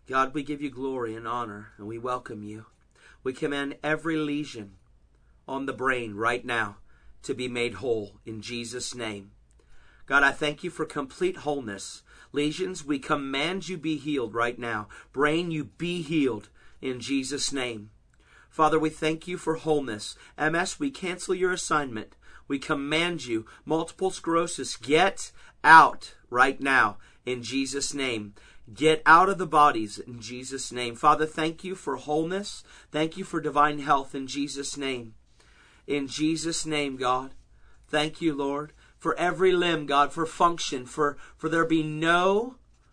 God, we give you glory and honor, and we welcome you. We command every lesion on the brain right now to be made whole in Jesus' name. God, I thank you for complete wholeness. Lesions, we command you be healed right now. Brain, you be healed in Jesus' name. Father, we thank you for wholeness. MS, we cancel your assignment. We command you, multiple sclerosis, get out right now in Jesus' name. Get out of the bodies in Jesus' name. Father, thank you for wholeness. Thank you for divine health in Jesus' name. In Jesus' name, God. Thank you, Lord, for every limb, God, for function, for there be no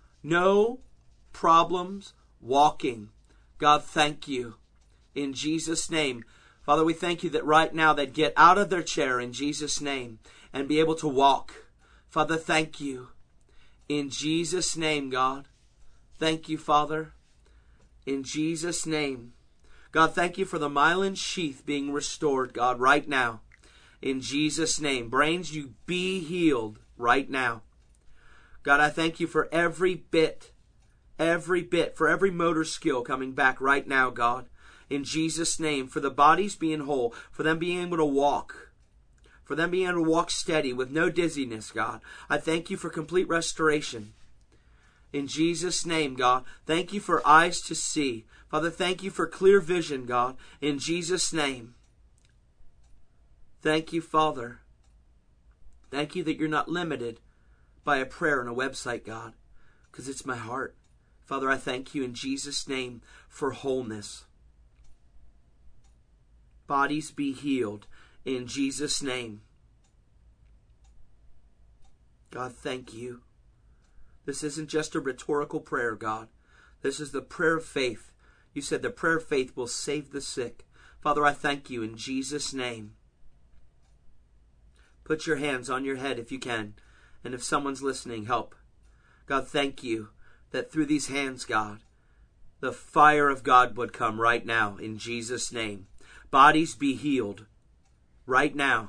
problems walking. God, thank you. In Jesus' name. Father, we thank you that right now they'd get out of their chair in Jesus' name and be able to walk. Father, thank you. In Jesus' name, God. Thank you, Father. In Jesus' name. God, thank you for the myelin sheath being restored, God, right now. In Jesus' name. Brains, you be healed right now. God, I thank you for every bit, for every motor skill coming back right now, God. In Jesus' name, for the bodies being whole, for them being able to walk, for them being able to walk steady with no dizziness, God. I thank you for complete restoration. In Jesus' name, God, thank you for eyes to see. Father, thank you for clear vision, God, in Jesus' name. Thank you, Father. Thank you that you're not limited by a prayer on a website, God, because it's my heart. Father, I thank you in Jesus' name for wholeness. Bodies be healed in Jesus' name. God, thank you. This isn't just a rhetorical prayer, God. This is the prayer of faith. You said the prayer of faith will save the sick. Father, I thank you in Jesus' name. Put your hands on your head if you can. And if someone's listening, help. God, thank you that through these hands, God, the fire of God would come right now in Jesus' name. Bodies be healed right now.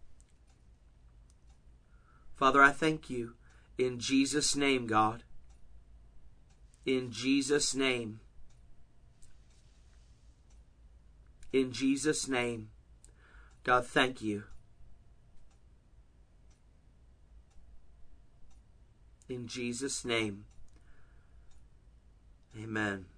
Father, I thank you in Jesus' name, God. In Jesus' name. In Jesus' name. God, thank you. In Jesus' name. Amen.